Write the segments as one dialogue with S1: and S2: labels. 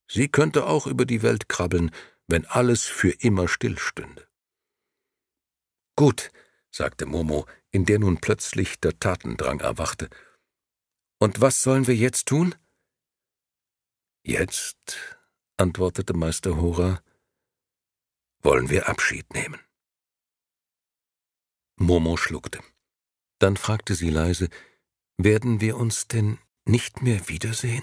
S1: Sie könnte auch über die Welt krabbeln, wenn alles für immer stillstünde. »Gut«, sagte Momo, in der nun plötzlich der Tatendrang erwachte. »Und was sollen wir jetzt tun?« »Jetzt«, antwortete Meister Hora, »wollen wir Abschied nehmen.« Momo schluckte. Dann fragte sie leise, »Werden wir uns denn nicht mehr wiedersehen?«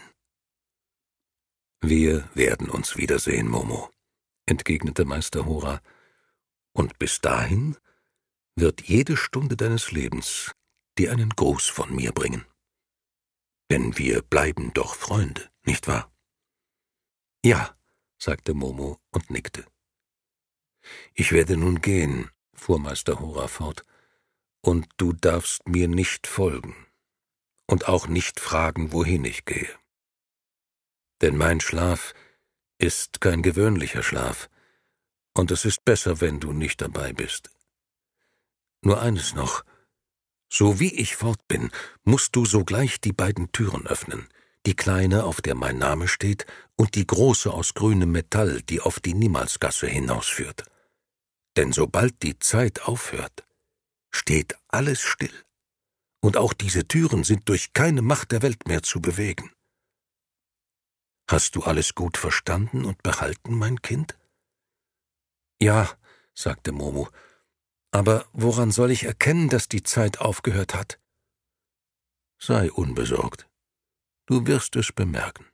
S1: »Wir werden uns wiedersehen, Momo«, entgegnete Meister Hora, »und bis dahin wird jede Stunde deines Lebens dir einen Gruß von mir bringen. Denn wir bleiben doch Freunde, nicht wahr?« »Ja«, sagte Momo und nickte. »Ich werde nun gehen«, fuhr Meister Hora fort, »und du darfst mir nicht folgen und auch nicht fragen, wohin ich gehe. Denn mein Schlaf ist kein gewöhnlicher Schlaf, und es ist besser, wenn du nicht dabei bist. Nur eines noch: So wie ich fort bin, musst du sogleich die beiden Türen öffnen, die kleine, auf der mein Name steht, und die große aus grünem Metall, die auf die Niemalsgasse hinausführt. Denn sobald die Zeit aufhört, steht alles still, und auch diese Türen sind durch keine Macht der Welt mehr zu bewegen. Hast du alles gut verstanden und behalten, mein Kind?« »Ja«, sagte Momo, »aber woran soll ich erkennen, dass die Zeit aufgehört hat?« »Sei unbesorgt. Du wirst es bemerken.«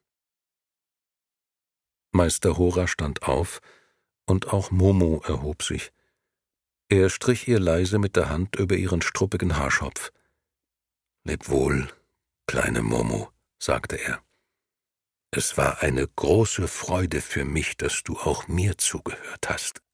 S1: Meister Hora stand auf, und auch Momo erhob sich. Er strich ihr leise mit der Hand über ihren struppigen Haarschopf. »Leb wohl, kleine Momo«, sagte er. »Es war eine große Freude für mich, dass du auch mir zugehört hast.«